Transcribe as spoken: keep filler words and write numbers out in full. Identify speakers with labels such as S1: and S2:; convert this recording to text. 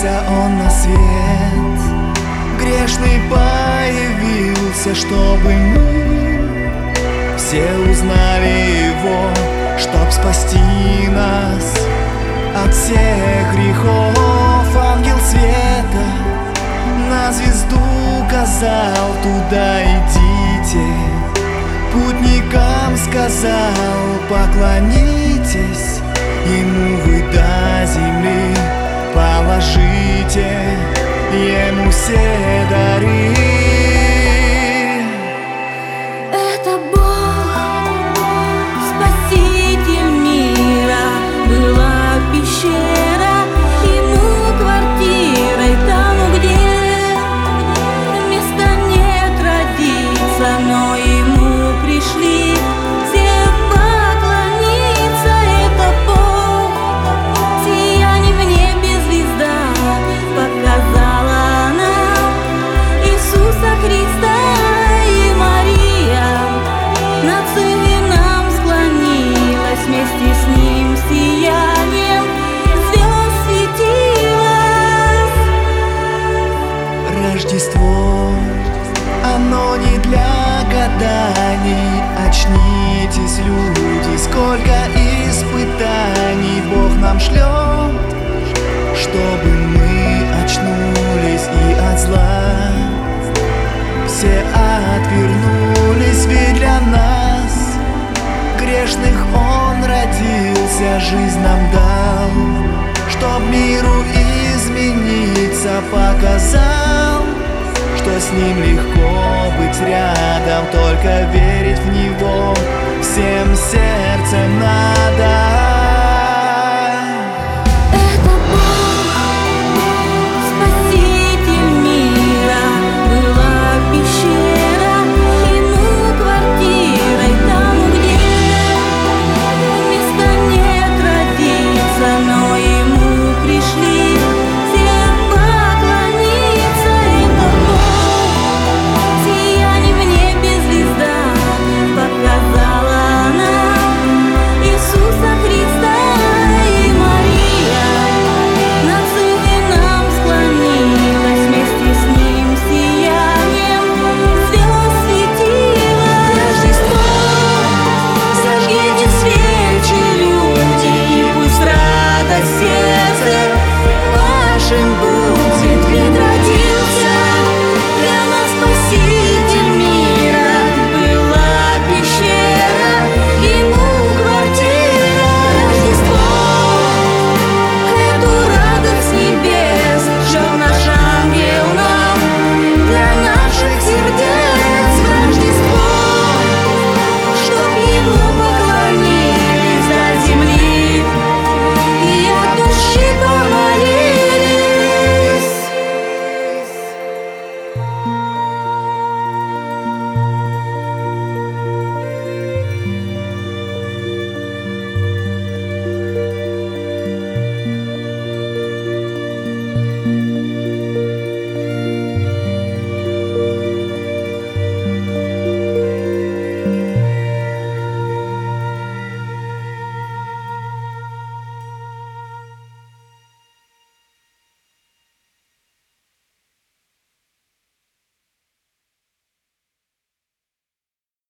S1: Явился Он на свет, грешный появился, чтобы мы все узнали Его, чтоб спасти нас от всех грехов. Ангел света на звезду указал: туда идите. Путникам сказал: поклонитесь Ему вы до земли, положите Ему все дары.
S2: Это Бог, Спаситель мира, была пещера Ему квартирой, там, где места нет родиться, но Ему пришли все поклониться. Это Бог, сияние в небе звезда показала нам Иисуса Христа. И Мария над Сыном склонилась, вместе с Ним сиянием звезд светилась.
S1: Рождество, оно не для гаданий. Очнитесь, люди, сколько испытаний Бог нам шлет, чтобы мы очнулись и от зла все отвернулись. Ведь для нас, грешных, Он родился, жизнь нам дал, чтоб миру измениться показал, что с Ним легко быть рядом, только верить в Него всем сердцем надо.